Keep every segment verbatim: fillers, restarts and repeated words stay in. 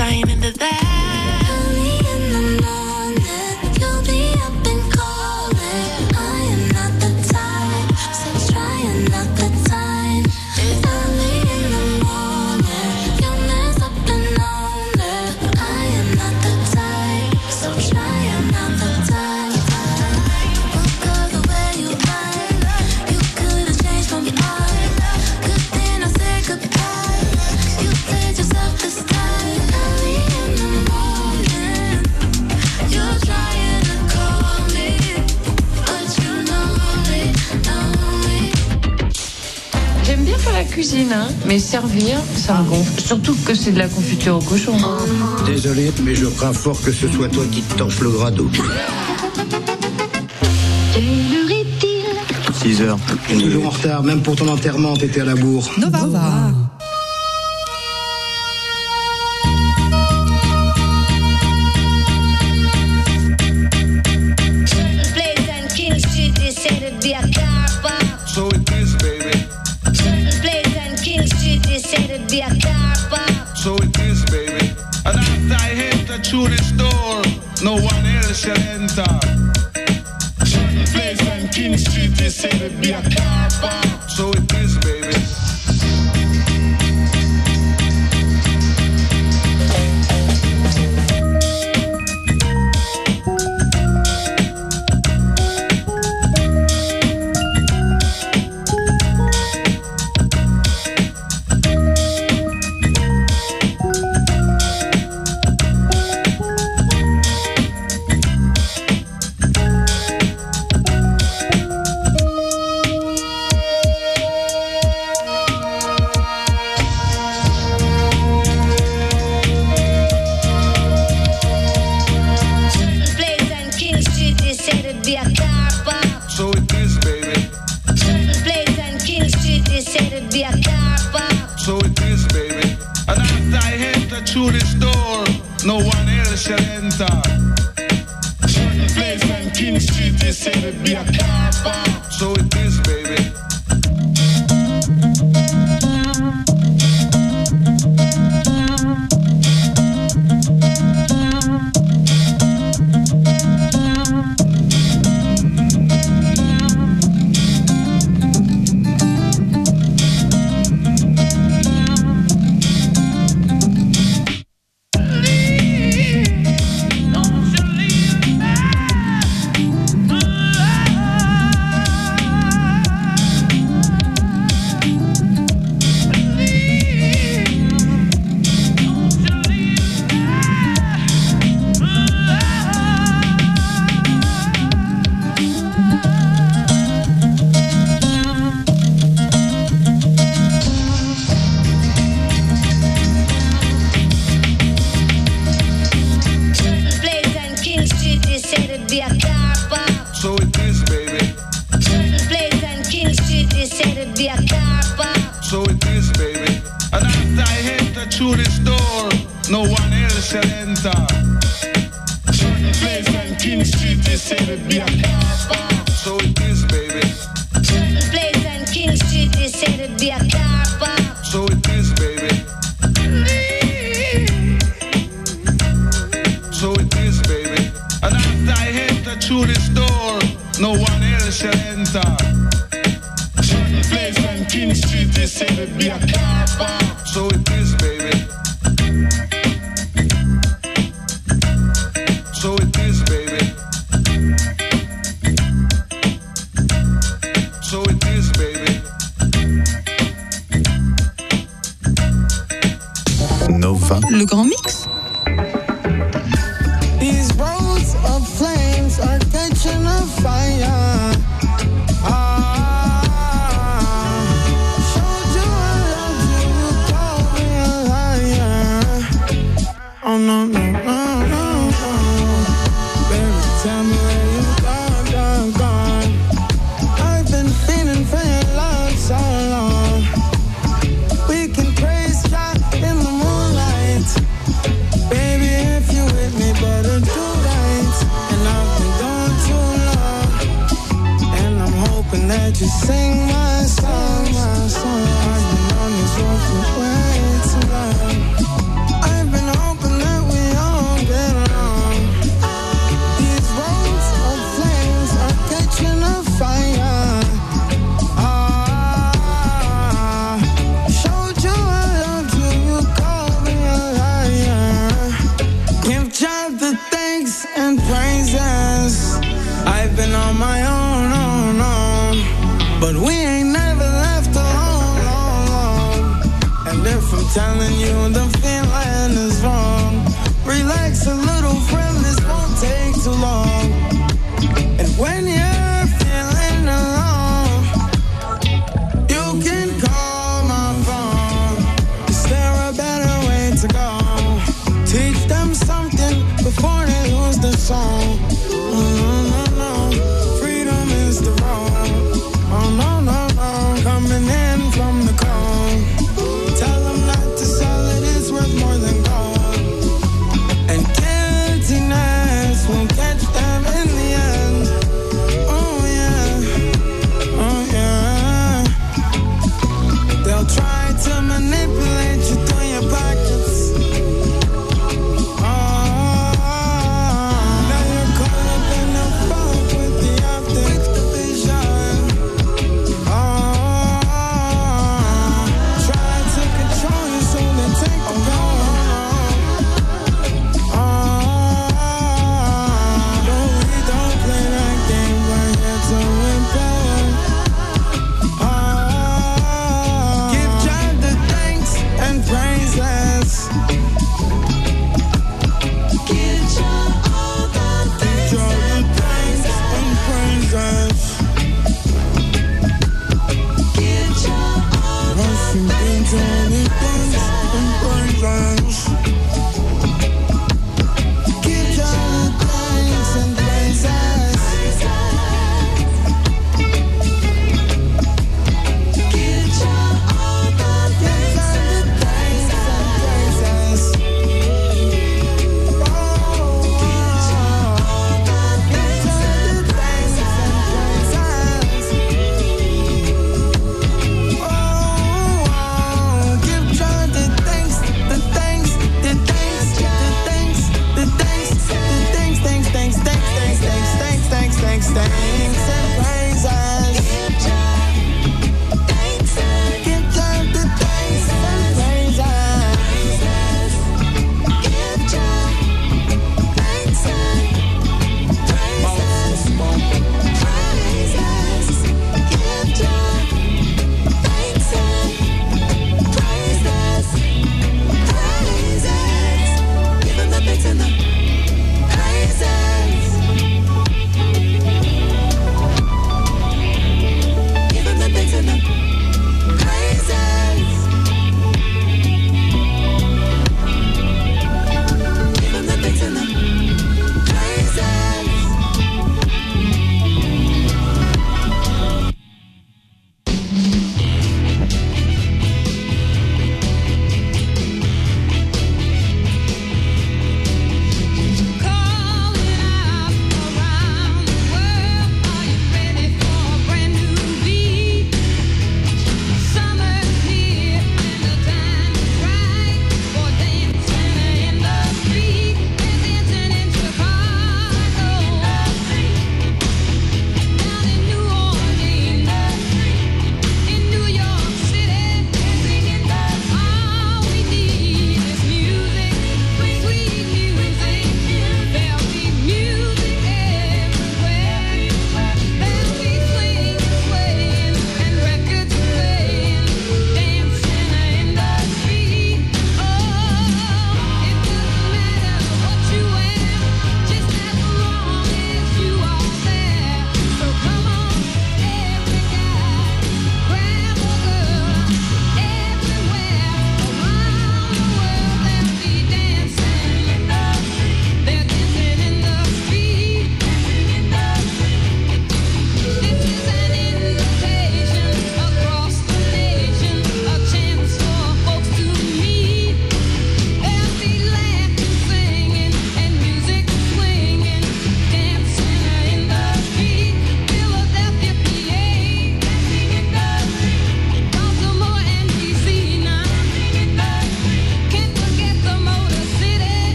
sign into that. Early in the morning, you'll be up and calling. I am not the type, so try another time. It's early in the morning, you'll mess up and own it. I am not the type, so try another time. Look at the way you lie, you could have changed from your eye. Good thing I said goodbye. You played yourself this time. Early in the morning, you're trying to call me, but you know me, know me. J'aime bien faire la cuisine, hein, mais servir, ça me gonfle. Surtout que c'est de la confiture au cochon. Désolé, mais je crains fort que ce soit toi qui te torche le grado. Quelle heure est-il? six heures. Toujours en retard, même pour ton enterrement, t'étais à la bourre. Nova. Nova. Place on King Street, they said it'd be a car park. So it is, baby. Place on King Street, they said it'd be a car park. So it is, baby. And after I enter through this door, no one else shall enter. Certain place on King Street, they said it'd be a car park. So it is, baby. Place on King Street, they said it'd be a car park. So it is, baby. Place on King Street, they said it'd be a car park. So it is, baby. And after I enter through this door, no one else shall enter. Certain place on King Street, they said it'd be a car park. So it is, baby. Place on King Street, they said it'd be a car park. So it is, baby. Place on King Street, they said it'd be a car park. So it is, baby. And after I enter through this door, no one else shall enter. Certain place on King Street, they said it'd be a car park. So it is, baby. Place on King Street, they said it'd be a car park. So it is, baby. So it is, baby. And after I enter through this door, no one else shall enter. Certain place on King Street, they said it'd be a car park. So it is, baby. So it is, baby. So it is, baby. Nova. Le grand mix. These roads of flames are catching a fire. Ah, showed you I love you, you called me a liar. Oh no, no, no, no, no. Baby, tell me where you gone, gone, gone. I've been feeling for your love so long. We can praise God in the moonlight. Baby, if you with me, better do right. And I've been gone too long. And I'm hoping that you sing my song, my song. I've been on this road for way too long. I've been hoping telling you the feeling is wrong. Relax a little, friend, this won't take too long. And when you're feeling alone, you can call my phone. Is there a better way to go? Teach them something before they lose the song. Oh, no, no, no, freedom is the road. Oh, no, no, no, coming in from the cold. Tell them not to sell it, it's worth more than gold. And guiltiness will catch them in the end. Oh, yeah, oh, yeah. They'll try to manipulate you through your pockets. Oh, now you're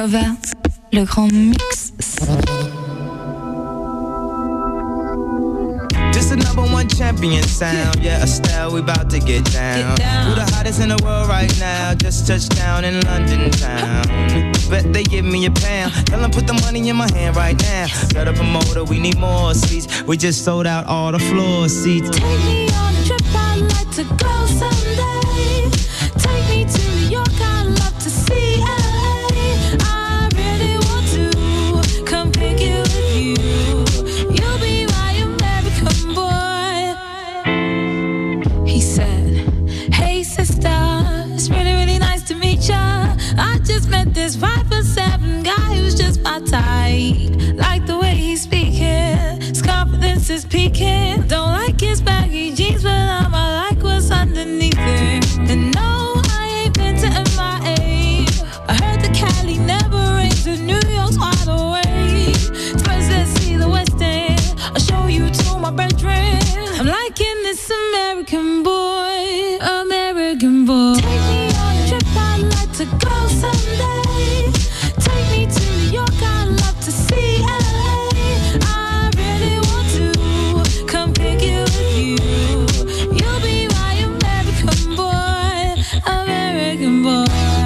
Nova, le grand mix. Just a number one champion sound. Yeah, Estelle, we about to get down. Who the hottest in the world right now? Just touched down in London town. Bet they give me a pound. Tell them put the money in my hand right now. Set up a motor, we need more seats. We just sold out all the floor seats. Take me on a trip, I'd like to go someday. Take me to New York, I'd love to see L A. I really want to come pick you with you. You'll be my American boy. He said, hey sister, it's really, really nice to meet ya. I just met this five foot seven guy who's just my type. Like the way he's speaking, his confidence is peaking. Don't like his baggy jeans, but I'ma like what's underneath it. And no, I ain't been to M I A. I heard the Cali never rains, and New York's wide awake. First, let's see the West End. I'll show you to my bedroom. I'm liking this American boy, American boy. Take me on a trip, I'd like to go someday. Take me to New York, I'd love to see L A. I really want to come pick you with you. You'll be my American boy, American boy.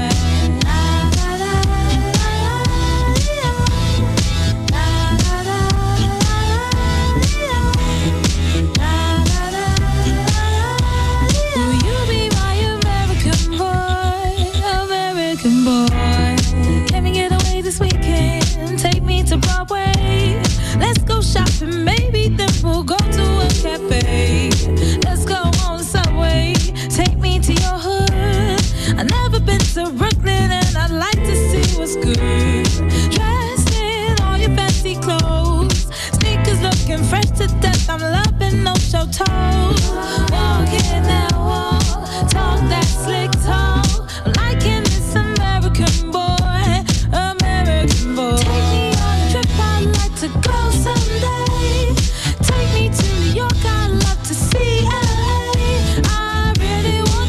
Broadway. Let's go shopping, maybe then we'll go to a cafe. Let's go on the subway, take me to your hood. I've never been to Brooklyn and I'd like to see what's good. Dressed in all your fancy clothes, sneakers looking fresh to death. I'm loving no show toes. Walking that wall, talk that slick talk. I'm liking this American boy, American boy. Take me I'd like to go someday. Take me to New York, I'd love to see L A. I really want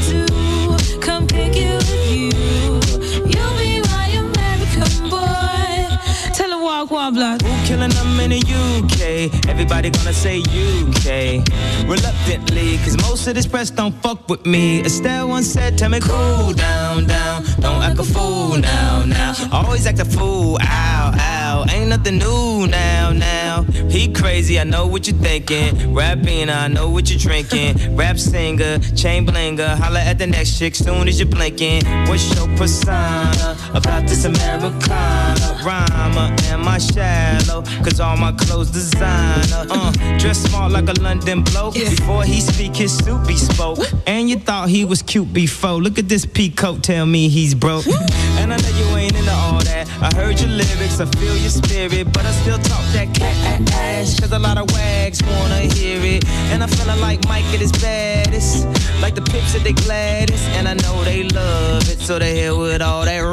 to come pick you with you. You'll be my American boy. Tell him walk one block. Who killing them in the U K? Everybody gonna say U K. Reluctantly, cause most of this press don't fuck with me. Estelle once said, tell me cool down, down. Don't act a fool now, now. Always act a fool, ow, ow. Ain't nothing new now, now. He crazy, I know what you're thinking. Rapping, I know what you're drinking. Rap singer, chain blinger. Holla at the next chick soon as you're blinking. What's your persona about this Americana? Rhymer, am I shallow? Cause all my clothes designer. Uh, dress smart like a London bloke. Yeah. Before he speak, his suit be spoke. And you thought he was cute before. Look at this peacoat, tell me he's broke. And I know you ain't into all that. I heard your lyrics, I feel your spirit, but I still talk that cat ass. Cause a lot of wags wanna hear it. And I'm feeling like Mike at his baddest, like the Pips at the gladdest. And I know they love it, so they hell with all that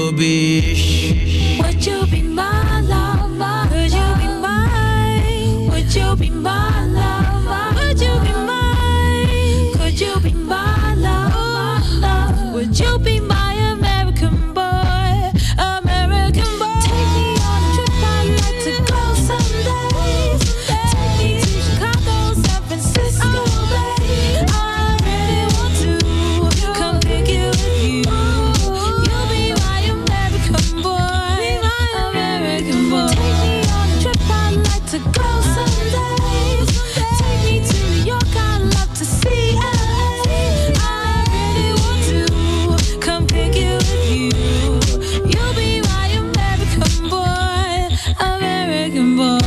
rubbish. Would you be my lover? Would you be mine? Would you be my lover? Would you be mine? Could you be my lover? Would you be my American boy? American boy. Take me on a trip, I'd like to go someday. Take me to Chicago, San Francisco, babe. I really want to come pick you with you. You'll be my American boy, American boy. Take me on a trip, I'd like to go someday. Take me to New York, I'd love to see L A. I really want to come pick you with you. You'll be my American boy, American boy.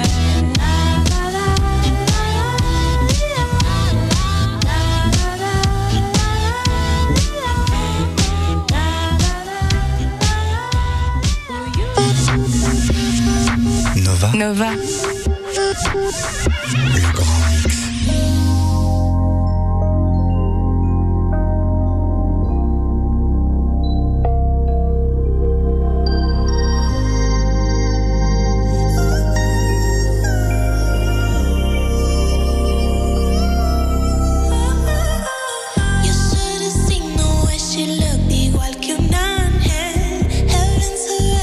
Nova. Nova. Le grand mix. You should have seen the way she looked, igual que un ángel. Heaven to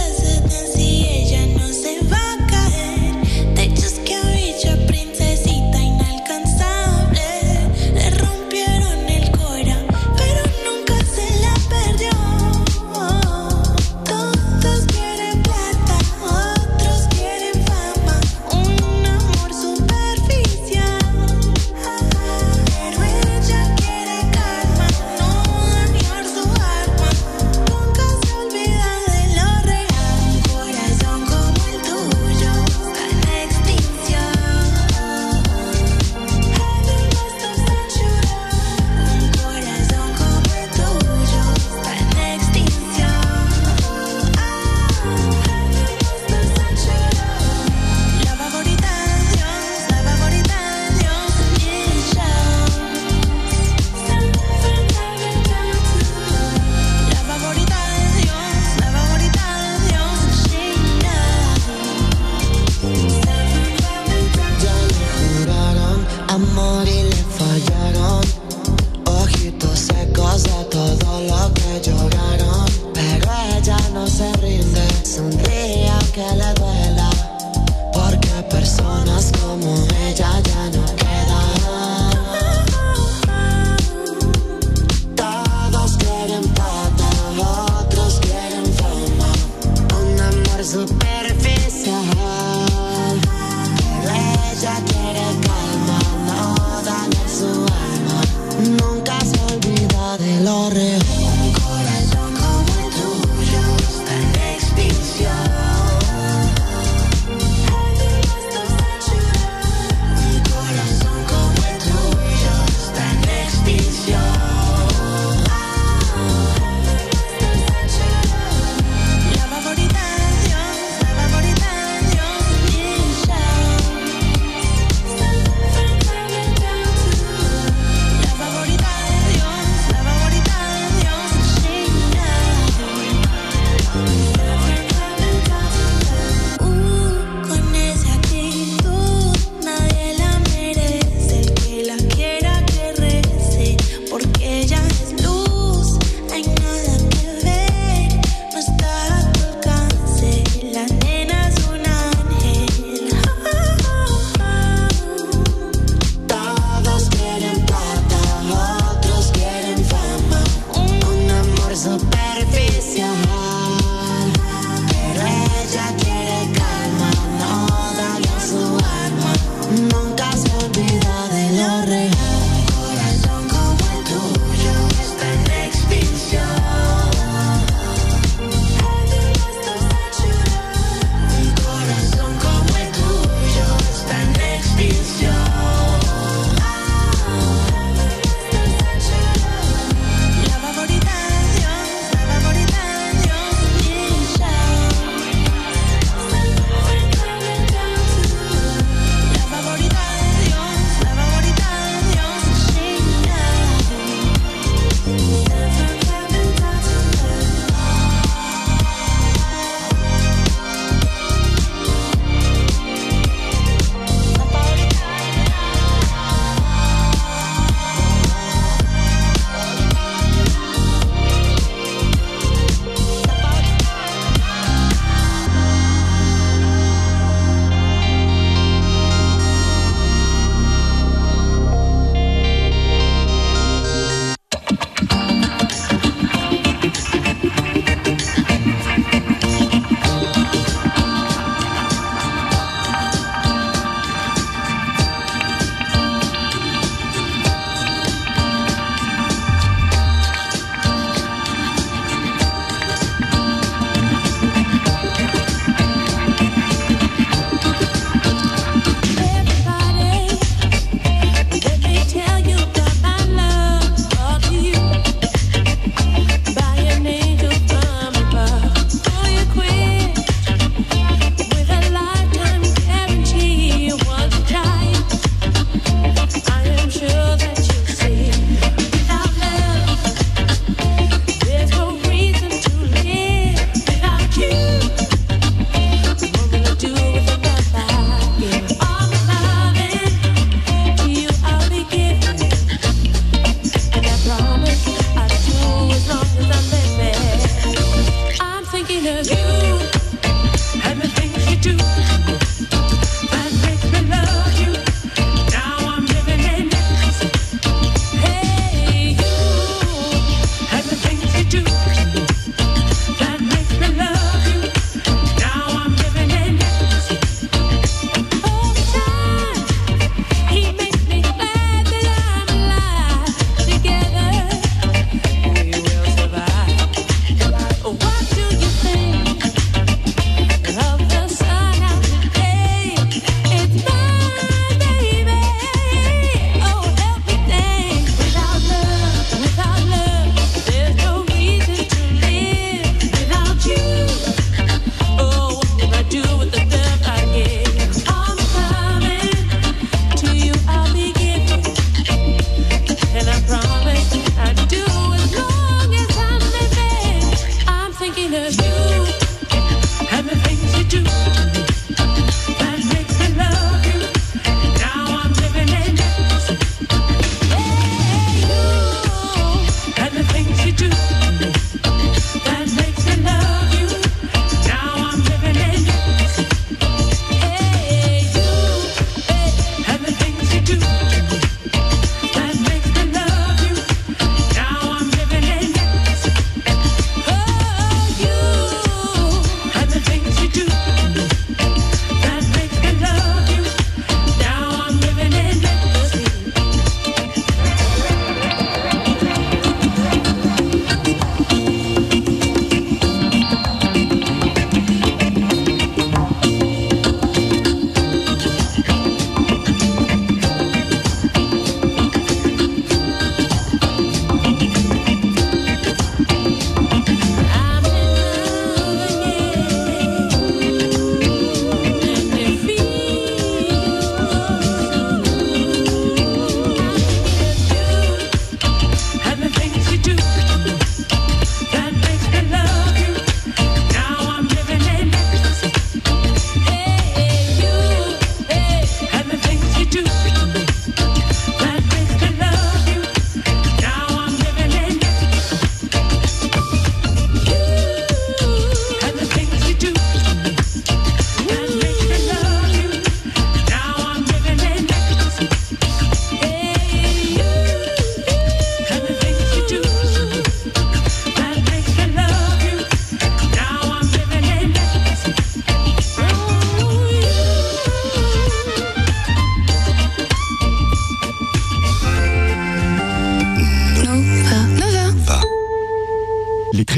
es un día que le duela, porque personas como ella ya no quedan. Todos quieren plata, otros quieren fama, un amor superficial. Pero ella quiere calma, no dañar su alma, nunca se olvida de lo real. Un corazón como el tuyo está en extinción. Un corazón como el tuyo está en extinción. La favorita de Dios, la favorita de Dios.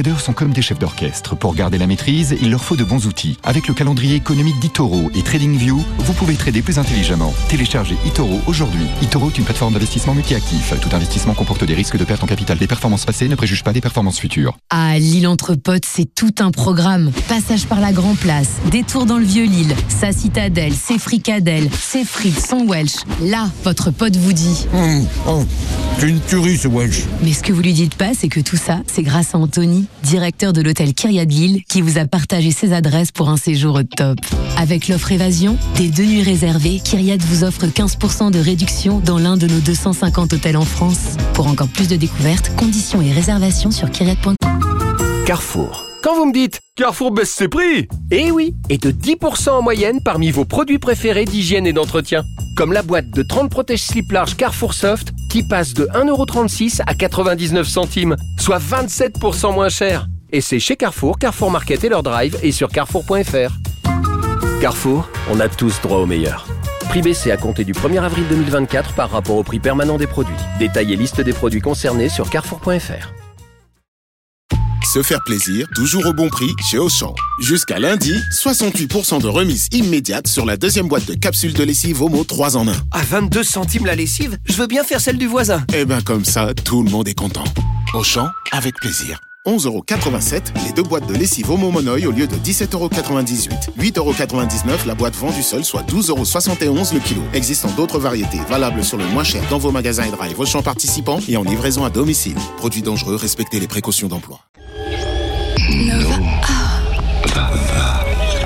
traders sont comme des chefs d'orchestre. Pour garder la maîtrise, il leur faut de bons outils. Avec le calendrier économique d'eToro et TradingView, vous pouvez trader plus intelligemment. Téléchargez eToro aujourd'hui. eToro est une plateforme d'investissement multi-actif. Tout investissement comporte des risques de perte en capital. Les performances passées ne préjugent pas des performances futures. À Lille entre potes, c'est tout un programme. Passage par la Grand Place, détour dans le Vieux-Lille, sa citadelle, ses fricadelles, ses frites, son Welsh. Là, votre pote vous dit Mmh, oh, c'est une tuerie ce Welsh. Mais ce que vous lui dites pas, c'est que tout ça, c'est grâce à Anthony, directeur de l'hôtel Kyriat de Lille, qui vous a partagé ses adresses pour un séjour au top. Avec l'offre Évasion, des deux nuits réservées, Kyriat vous offre quinze pour cent de réduction dans l'un de nos deux cent cinquante hôtels en France. Pour encore plus de découvertes, conditions et réservations sur kyriat point com. Carrefour. Quand vous me dites Carrefour baisse ses prix, eh oui, et de dix pour cent en moyenne parmi vos produits préférés d'hygiène et d'entretien. Comme la boîte de trente protège-slip large Carrefour Soft qui passe de un euro trente-six à quatre-vingt-dix-neuf centimes, soit vingt-sept pour cent moins cher. Et c'est chez Carrefour, Carrefour Market et leur drive et sur carrefour point f r. Carrefour, on a tous droit au meilleur. Prix baissé à compter du premier avril deux mille vingt-quatre par rapport au prix permanent des produits. Détail et liste des produits concernés sur carrefour point f r. Se faire plaisir, toujours au bon prix chez Auchan. Jusqu'à lundi, soixante-huit pour cent de remise immédiate sur la deuxième boîte de capsules de lessive Omo trois en un. À vingt-deux centimes la lessive, je veux bien faire celle du voisin. Eh ben comme ça, tout le monde est content. Auchan, avec plaisir. onze euros quatre-vingt-sept, les deux boîtes de lessive Omo Monoï au lieu de dix-sept euros quatre-vingt-dix-huit. huit euros quatre-vingt-dix-neuf la boîte vendue seule, soit douze euros soixante et onze le kilo. Existant d'autres variétés, valables sur le moins cher dans vos magasins et drive Auchan participants et en livraison à domicile. Produits dangereux, respectez les précautions d'emploi. Nova. Va, va.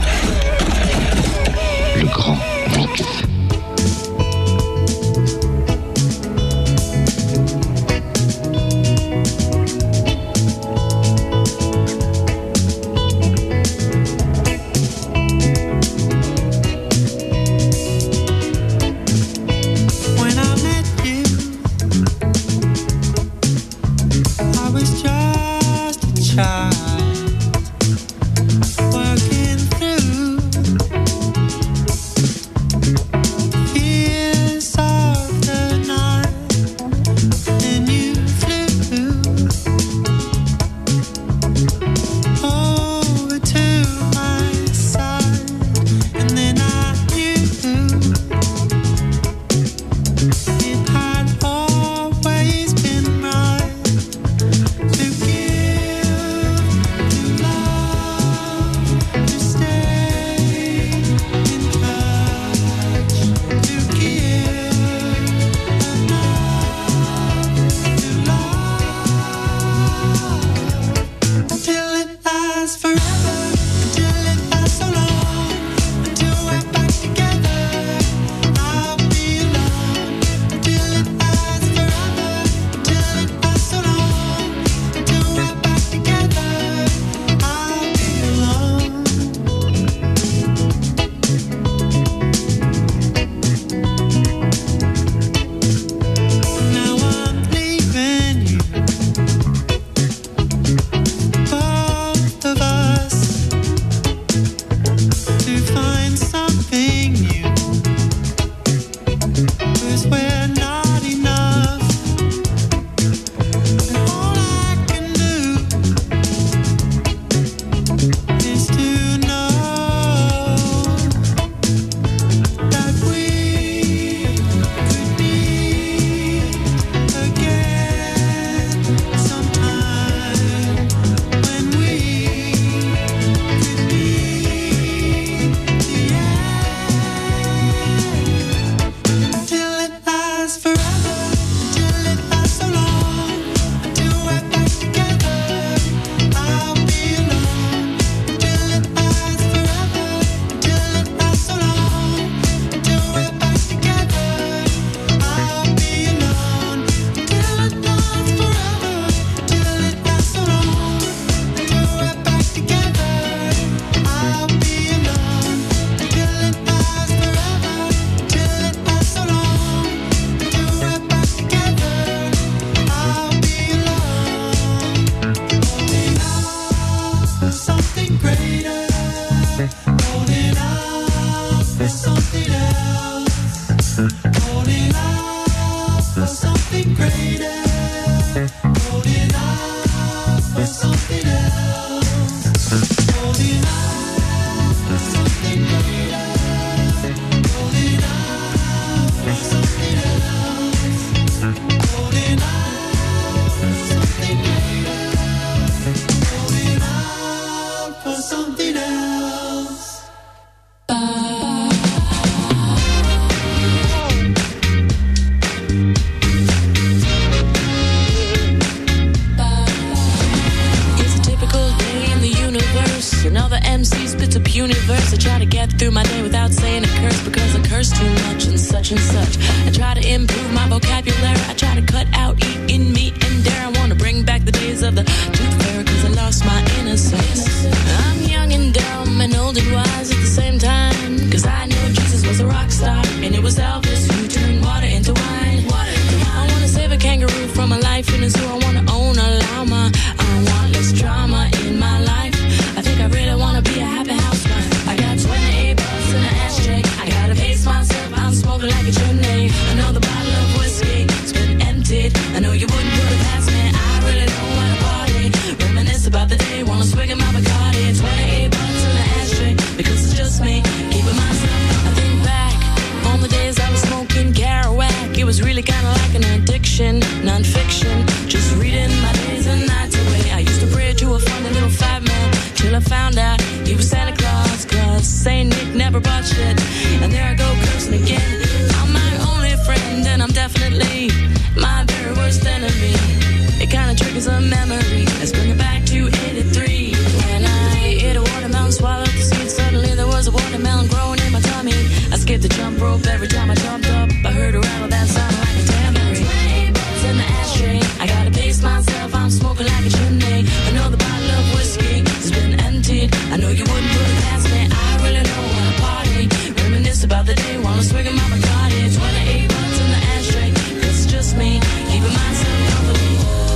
Le grand mix. When I met you, I was just nerves. I try to get through my day without saying a curse because I curse too much and such and such. I try to improve my vocabulary. I try to cut out eating meat and dare. I want to bring back the days of the tooth fairy because I lost my innocence. I'm young and dumb and old and wise at the same time because I know Jesus was a rock star and it was Elvis who turned water into wine. I want to save a kangaroo from a life in a zoo. I want to own a llama. I want less drama in my life. I think I really want to be a happy housewife. I got twenty-eight bucks in an ashtray. I gotta pace myself. I'm smoking like a chimney. Another bottle of whiskey. It's been emptied. I know you wouldn't put it past me. I really don't want to party. Reminisce about the day. Wanna swig in my Bacardi. twenty-eight bucks in an ashtray. Because it's just me. Keeping myself. I think back on the days I was smoking Kerouac. It was really kinda like an addiction. Non-fiction. Just reading my days and nights away. I used to pray to a funny little fat man till I found out he was Santa Claus, cause Saint Nick never bought shit. And there I go cursing again. I'm my only friend and I'm definitely my very worst enemy. It kinda triggers a memory. Let's bring it back to eighty-three. When I ate a watermelon, swallowed the seed. Suddenly there was a watermelon growing in my tummy. I skipped the jump rope every time I jumped up. I heard a rattle that sounded like a tambourine. twenty-eight bucks in the ashtray. I gotta pace myself. I'm smoking like a chimney. Another bottle of whiskey has been emptied. I know you wouldn't put it past me. I really don't wanna party. Reminisce about the day. Wanna swig in my Bacardi. twenty-eight bucks in the ashtray. Cause it's just me. Keeping myself company.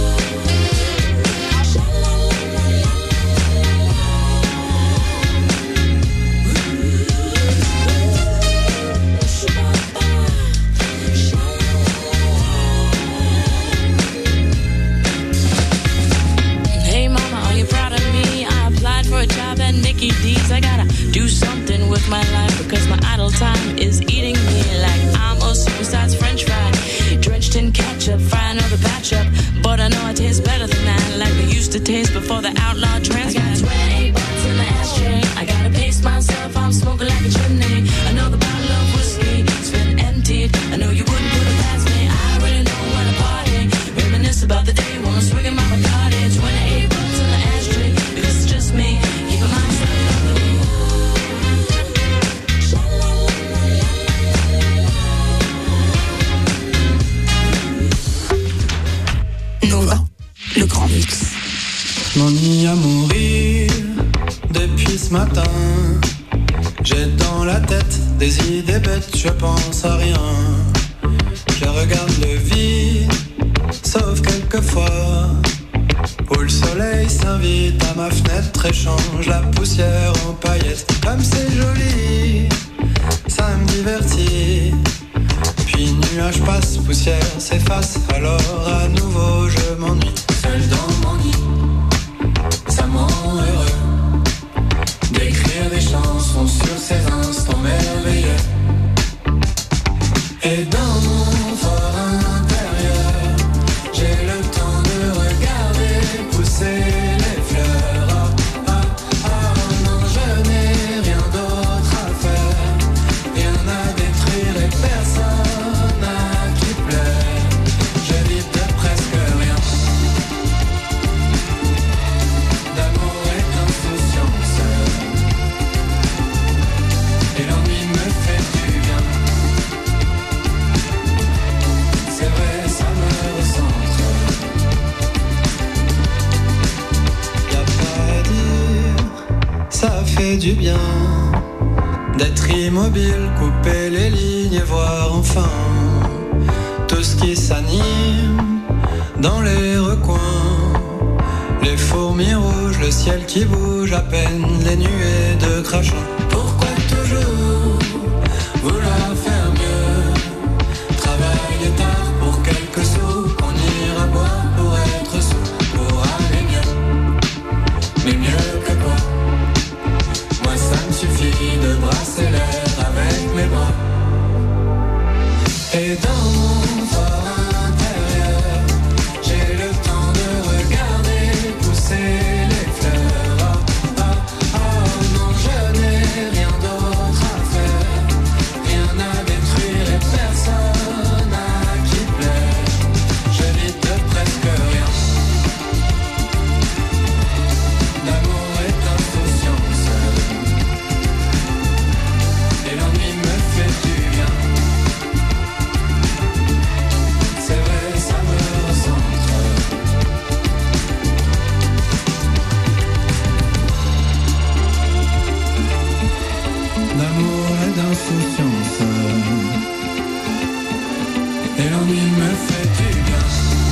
For a job at Mickey D's, I gotta do something with my life because my idle time is eating me like I'm a supersized French fry, drenched in ketchup, fry another batch up. But I know I taste better than that, like I used to taste before the outlaw trans. I got twenty-eight bucks in the ashtray. I gotta pace myself. I'm smoking like a chimney. Another bottle of whiskey, it's been emptied. I know you wouldn't put it past me. I really don't wanna party. Reminisce about the day. Wanna swig in my Bacardi. twenty-eight bucks in the ashtray because it's just me. Keeping myself company. Nova, le grand mix. Je m'ennuie à mourir depuis ce matin. J'ai dans la tête des idées bêtes, je pense à rien. Je regarde le vide, sauf quelquefois où le soleil s'invite à ma fenêtre et change la poussière en paillettes. Comme c'est joli, ça me divertit. Puis nuage passe, poussière s'efface, alors à nouveau je m'ennuie. Seul dans mon nid, ça me rend heureux d'écrire des chansons sur ces instants merveilleux. Et dans mon fort intérieur, j'ai le temps de regarder pousser les fleurs. Ah, ah, ah, non, je n'ai rien d'autre à faire, rien à détruire et personne à qui plaire. Je vis de presque rien, d'amour et d'insouciance, et l'ennui me fait du bien. C'est vrai, ça me recentre. Y'a pas à dire, ça fait du bien d'être immobile, couper les lignes et voir enfin tout ce qui s'anime dans les recoins. Les fourmis rouges, le ciel qui bouge à peine, les nuées de crachin. Pourquoi toujours vouloir faire mieux? Travailler tard pour quelques sous, qu'on ira boire pour être sous, pour aller mieux. Mais mieux que quoi? Moi ça me suffit de brasser l'air avec mes bras. Et dans mon fort intérieur, j'ai le temps de regarder pousser les fleurs. Ah, ah, ah, non, je n'ai rien d'autre à faire, rien à détruire et personne à qui plaire. Je vis de presque rien, d'amour et d'insouciance, insouciance. Et l'ennui me fait du bien.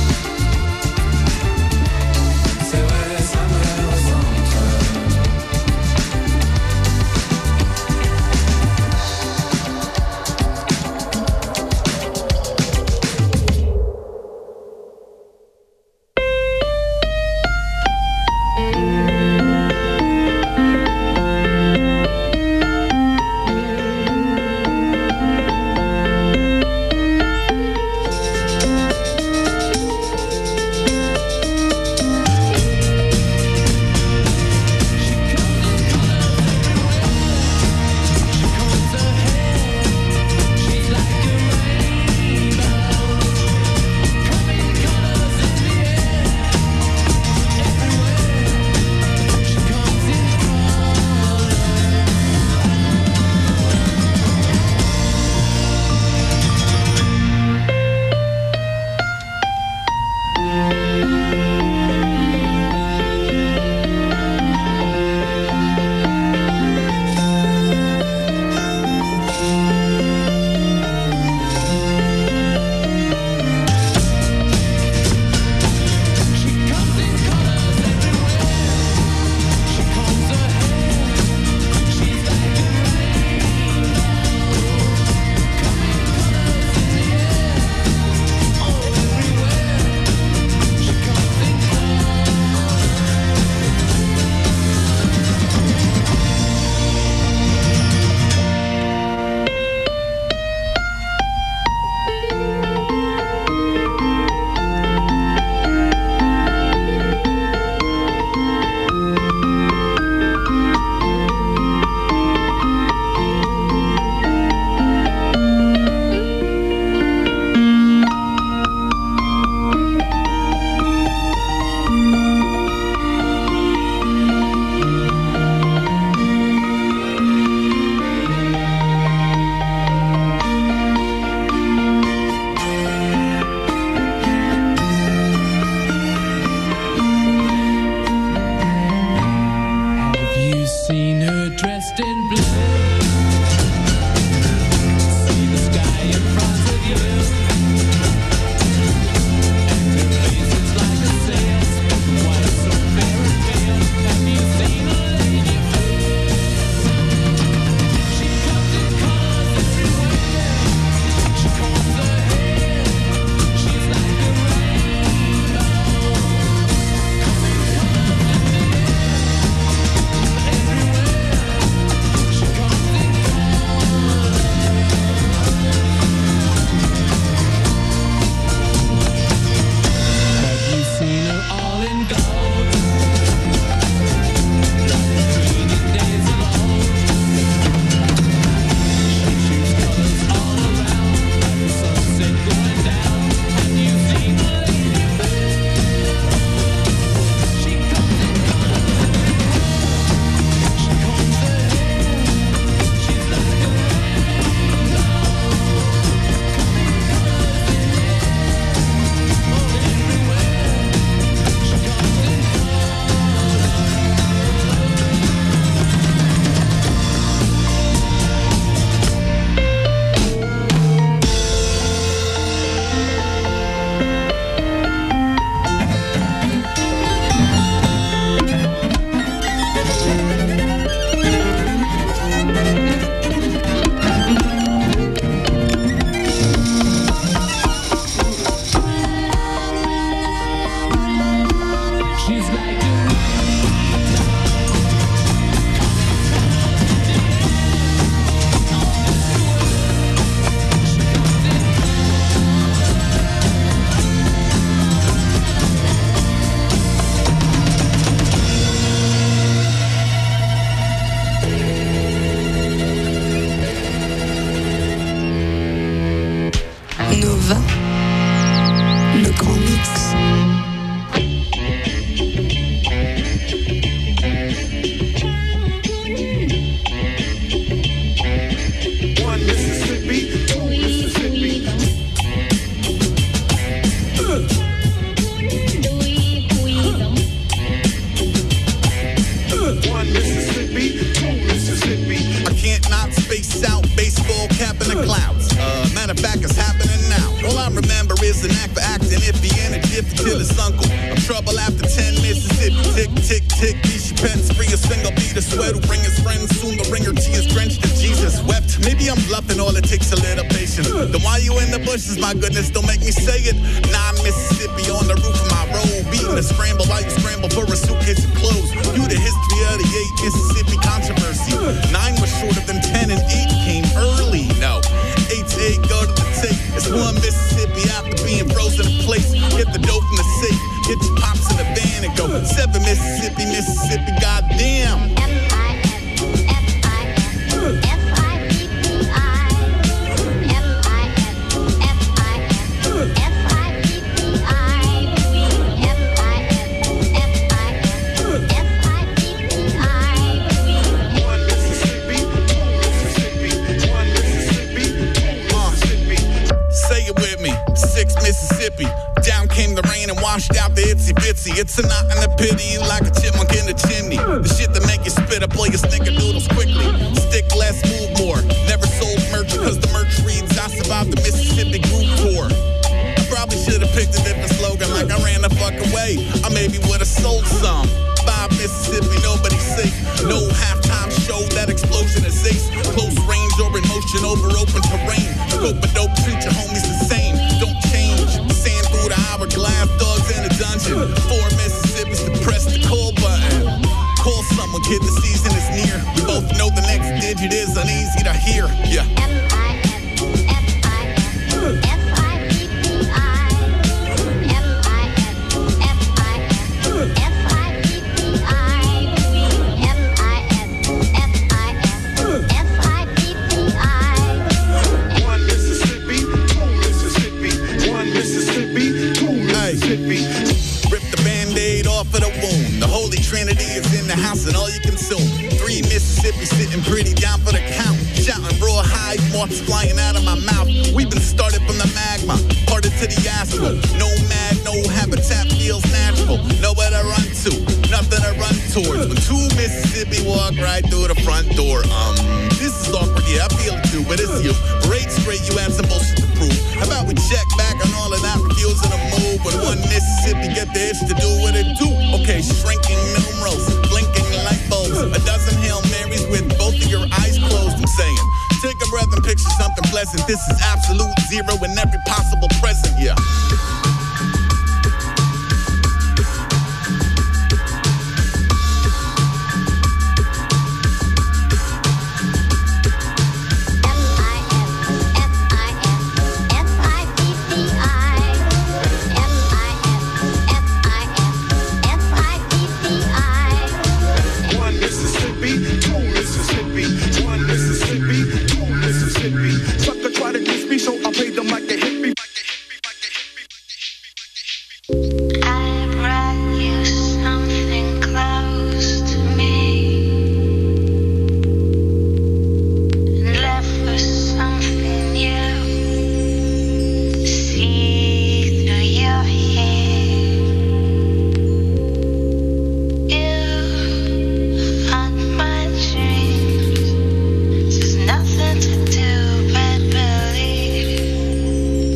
C'est vrai, ça me recentre. Mississippi, to Mississippi. I can't not space out, base Take these pets, free a single beat of sweat who bring his friends. Soon the ringer tears drenched as Jesus wept. Maybe I'm bluffing, all it takes a little patience. Then why you in the bushes, my goodness, don't make me say it. Nine Mississippi on the roof of my road. Beating a scramble while you scramble for a suitcase of clothes. You the history of the eight Mississippi controversy. Nine was shorter than ten and eight came early. No, eight to eight go to the tape. It's one Mississippi after being frozen in place. Get the dope from the safe. Get your pops in the van and go. Seven Mississippi, Mississippi, goddamn. Mississippi. Down came the rain and washed out the itsy bitsy. It's a knot in the pity, you like a chipmunk in the chimney. The shit that make you spit up all your snickerdoodles quickly. Stick less, move more. Never sold merch because the merch reads I survived the Mississippi group tour. I probably should have picked a different slogan like I ran the fuck away. I maybe would have sold some. Five Mississippi, nobody's safe. No halftime show, that explosion is ace. Close range or in motion over open terrain. Scope of dope, treat your homies the same. Don't change. Sand through the hourglass, dogs in a dungeon. Four Mississippis to press the call button. Call someone, kid, the season is near. We both know the next digit is uneasy to hear. Yeah. Rip the band-aid off of the wound. The Holy Trinity is in the house and all you consume. Three Mississippi sitting pretty down for the count. Shouting raw high, moths flying out of my mouth. We've been started from the magma, parted to the astral. No mad, no habitat feels natural. Nowhere to run to, nothing to run towards. When two Mississippi walk right through the front door. Um, this is awkward, yeah, I feel it too, but it's you. Break straight, you had some bullshit to prove. How about we check back on all of that, refusing to move? When one Mississippi get the itch to do what it do. Okay, shrinking numerals, blinking light bulbs. A dozen Hail Marys with both of your eyes closed. I'm saying, take a breath and picture something pleasant. This is absolute zero in every possible present, yeah. Sucker try to diss me, so I pay them like a hippie. Nothing to do but believe.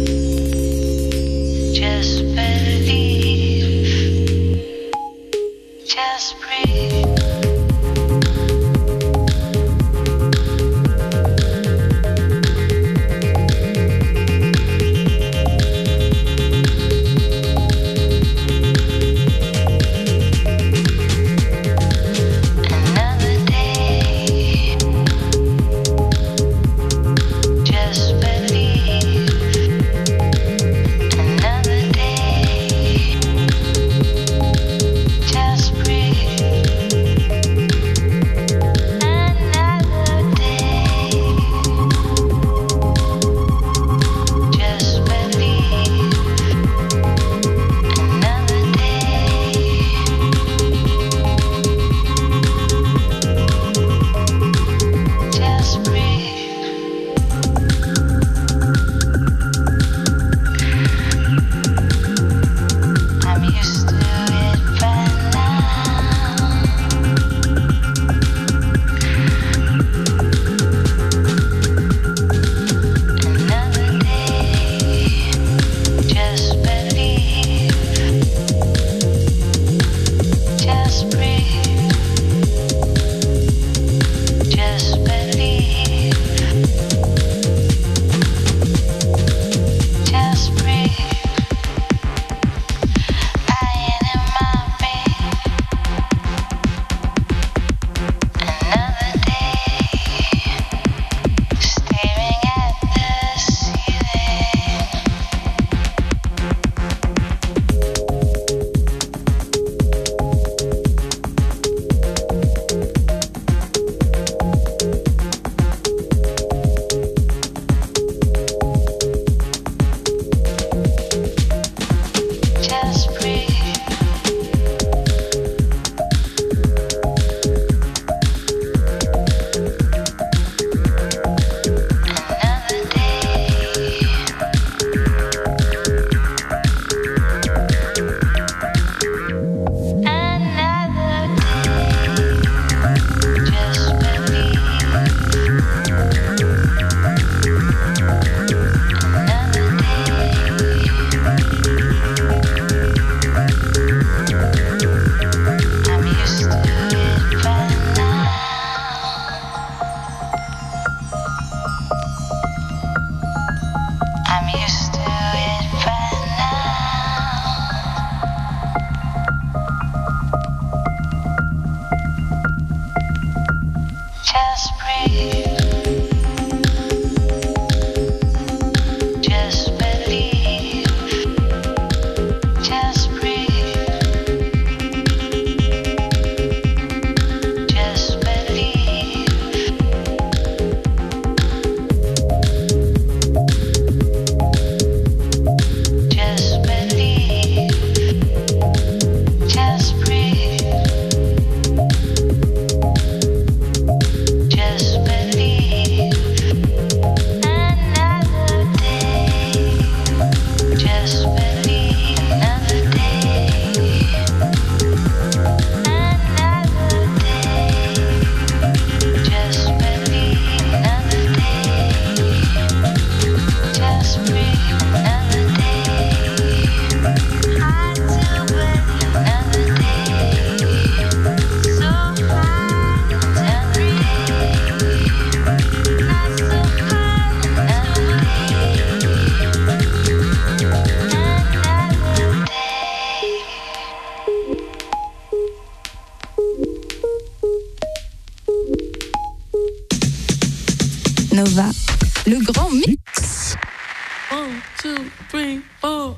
Nova, le grand mix. One, two, three, four.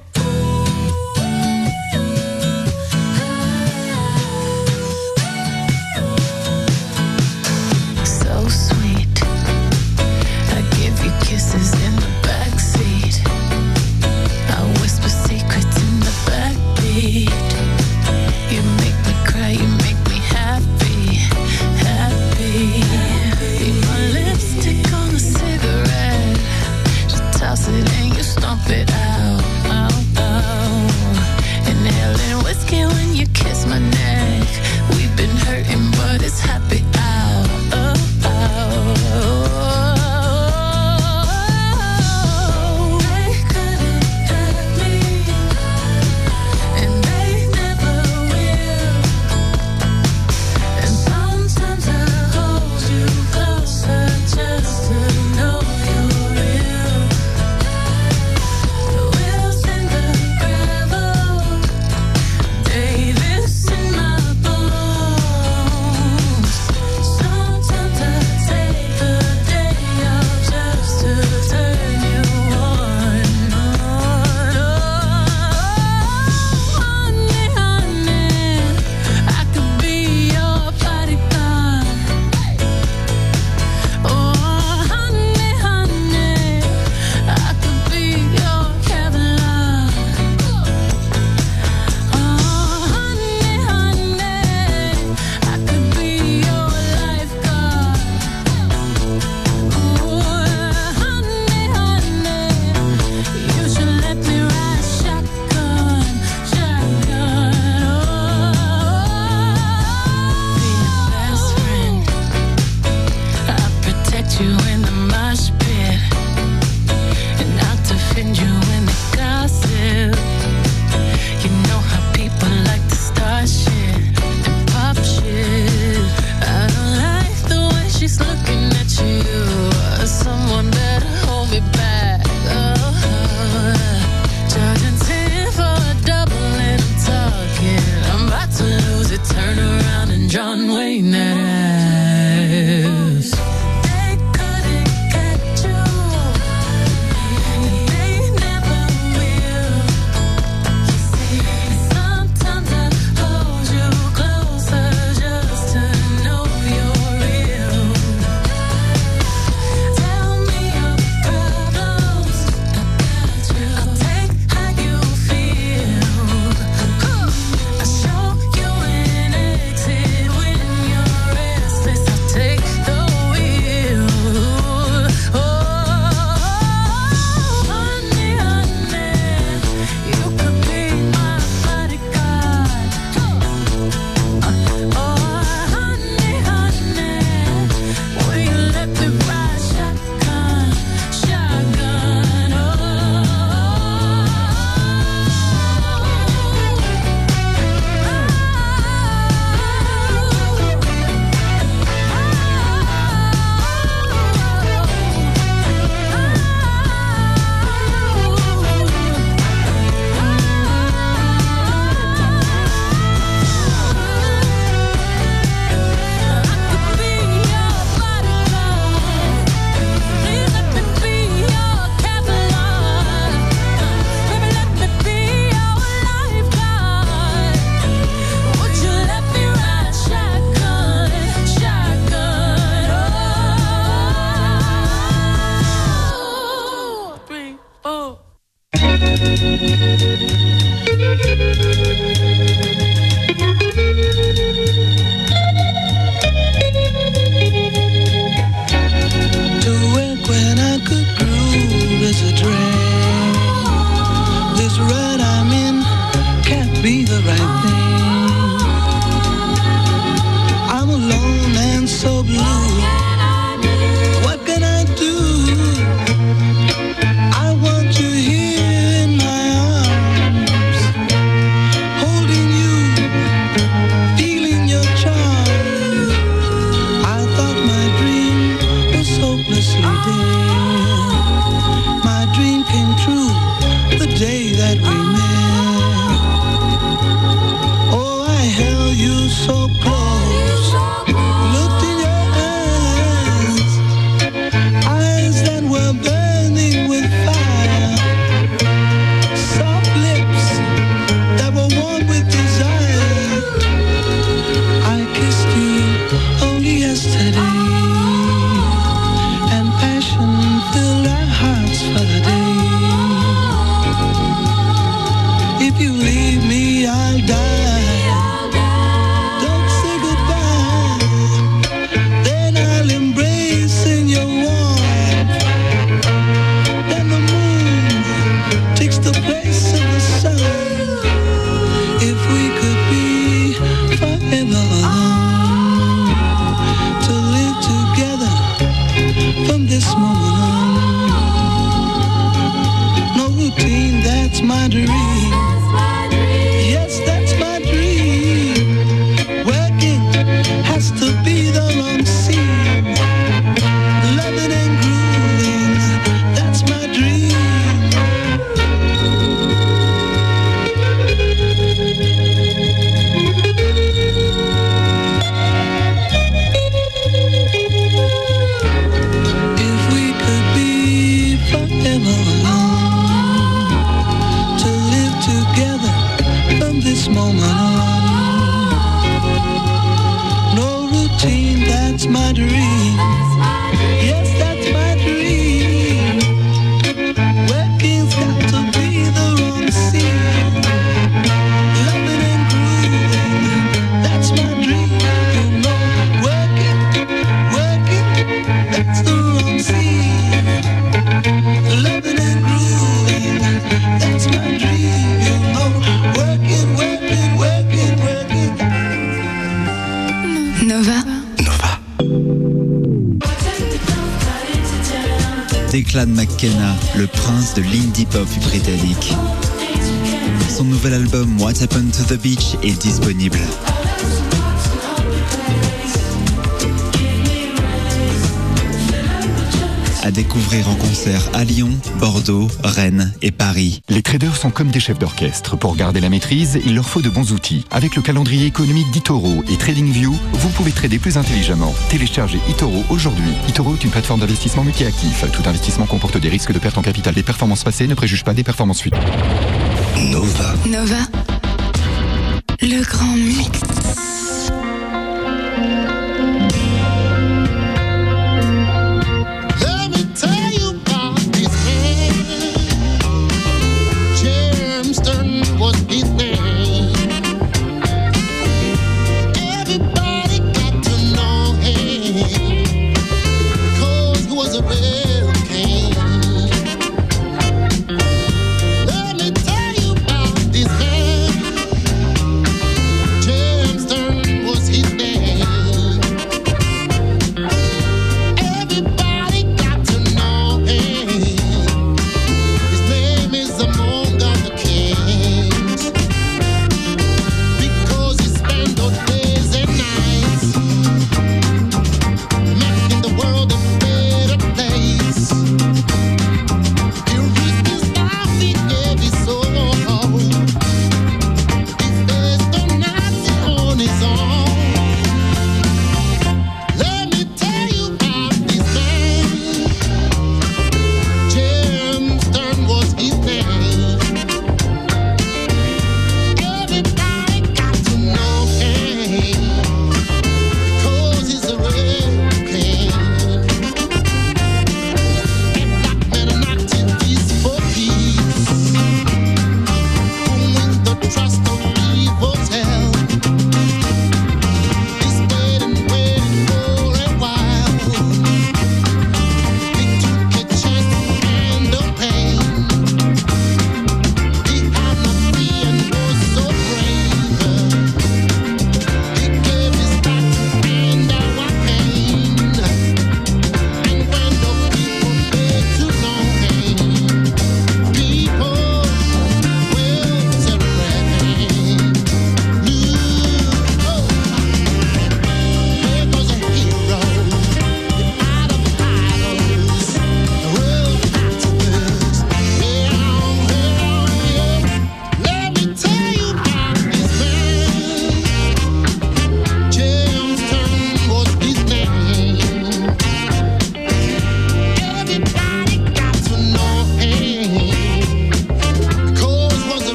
So sweet. I give you kisses in the backseat. I whisper secrets in the backbeat. You make me cry, you make me happy, happy. Be my lipstick on a cigarette. Just toss it and you stomp it out, out, out. Inhaling whiskey when you kiss my neck. We've been hurting, but it's happy out, oh, oh. They couldn't hurt me, and they never will. And sometimes I hold you closer just to know you're real. The wheels in the gravel, Davis in my bones. Sometimes I take the day off just to turn you on, on, honey, honey, I could be your bodyguard. Oh, honey, honey, I could be your Kevlar. Oh, honey, honey, I could be your lifeguard. Oh, honey, honey, you should let me ride shotgun, shotgun. Oh, be your best friend. I'll protect you in the mosh pit, and I'll defend you in the gossip. You know how people like to start shit and pop shit. I don't like the way she's looking at you. Someone better hold me back. Oh, charging ten for a double and I'm talking. I'm about to lose it. Turn around and John Wayne that ass. They couldn't catch from this moment on. No routine, that's my dream. Yes, that's my dream. Working has to be the long scene. Loving and grooving, that's my dream. If we could be forever alone, to live together from this moment on. No routine, that's my dream. Yes, that's my dream. Working's got to be the wrong scene. Loving and grooving, that's my dream. You know, working, working, that's the wrong scene. Loving and grooving, that's my dream. You know, working, working, working, working. Nova. Declan McKenna, le prince de l'indie pop britannique. Son nouvel album What Happened to the Beach est disponible. À découvrir en concert à Lyon, Bordeaux, Rennes et Paris. Les traders sont comme des chefs d'orchestre. Pour garder la maîtrise, il leur faut de bons outils. Avec le calendrier économique d'eToro et TradingView, vous pouvez trader plus intelligemment. Téléchargez eToro aujourd'hui. eToro est une plateforme d'investissement multi-actif. Tout investissement comporte des risques de perte en capital. Les performances passées ne préjugent pas des performances futures. Nova. Nova. Le grand mix. Let me tell you about this man. James Stern was his name. Everybody got to know him, 'cause he was a real king. Let me tell you about this man. James Stern was his name. Everybody got to know him. His name is among other kings, because he spent those days and nights making the world a better place.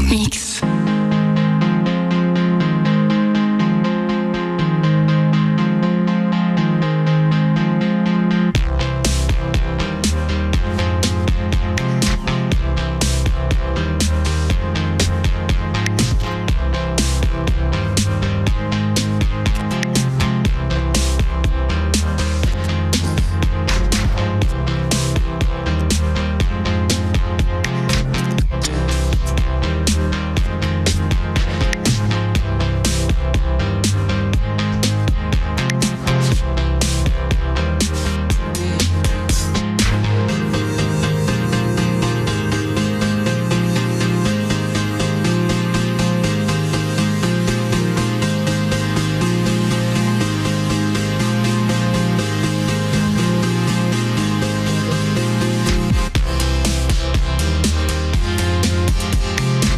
Mix.